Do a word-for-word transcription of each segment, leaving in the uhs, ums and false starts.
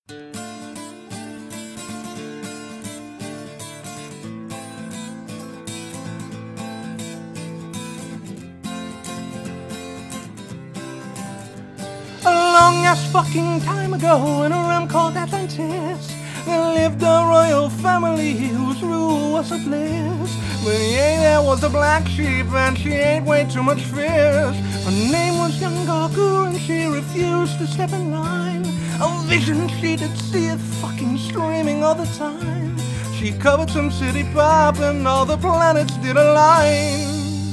A long-ass fucking time ago, in a realm called Atlantis, there lived a royal family whose rule was a bliss. But yeah, there was a black sheep and she ate way too much fish. Her name was Young Goku and she refused to step in line. A vision she did see it fucking streaming all the time. She covered some city pop and all the planets did align.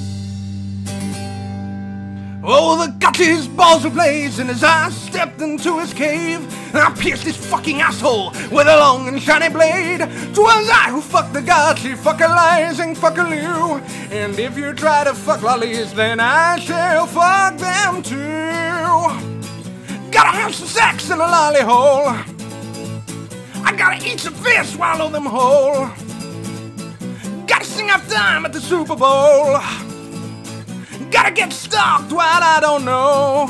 Oh, the got his balls ablaze and his eyes stepped into his cave. And I pierced his fucking asshole with a long and shiny blade. 'Twas I who fucked the gods, you fucker lies and fucker you. And if you try to fuck lollies, then I shall fuck them too. Gotta have some sex in a lolly hole. I gotta eat some fish, swallow them whole. Gotta sing half time at the Super Bowl. Gotta get stalked while I don't know.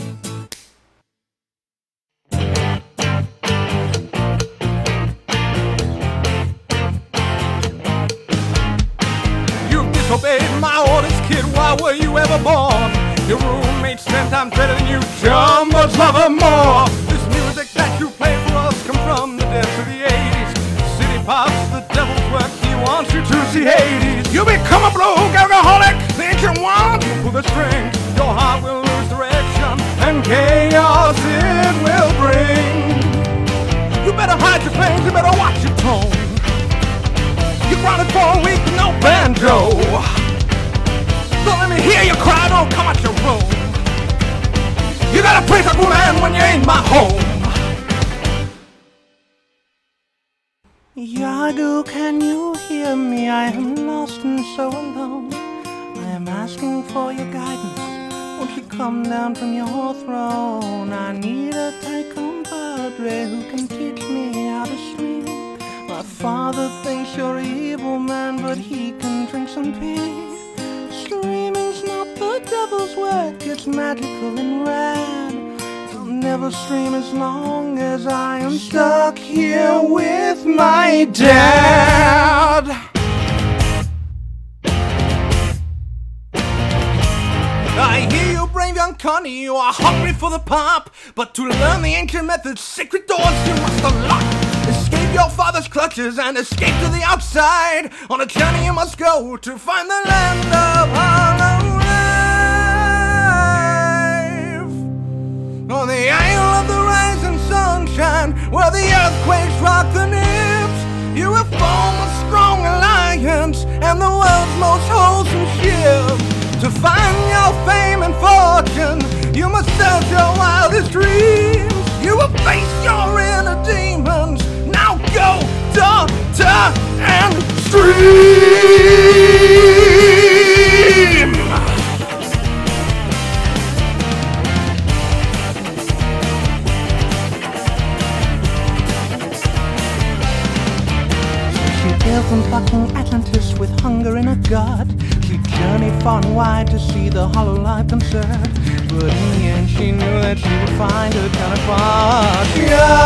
You disobeyed my orders, kid, why were you ever born? Your roommate's ten times better than you, Jumbo's lover more. This music that you play for us come from the depths of the eighties. City pop's the devil's work, he wants you to see Hades. You become a broke alcoholic, think you want to pull the strings. Your heart will lose direction and chaos it will bring. You better hide your fangs, you better watch your tone. You grounded for a week, no banjo. Don't let me hear you cry, don't come out your room. You gotta praise a good man when you ain't my home. Yagu, can you hear me? I am lost and so alone. I am asking for your guidance. Won't you come down from your throne? I need a Thai compadre who can teach me how to swim. My father thinks you're an evil man, but he can drink some pee. Streaming's not the devil's work, it's magical and rad. I'll never stream as long as I am stuck here with my dad. I hear you, brave young Connie, you are hungry for the pop. But to learn the ancient methods, secret doors you must unlock. Escape your father's clutches and escape to the outside. On a journey you must go to find the land of hollow life. On the isle of the rising sunshine, where the earthquakes rock the nips, you will form a strong alliance and the world's most wholesome ship. To find your fame and fortune, you must search your wildest dreams. You will face your inner demons. Now go, daughter, and stream! She hailed from fucking Atlantis with hunger in her gut. She journeyed far and wide to see the Hololive concert. But in the end she knew that she would find her counterpart. Yeah.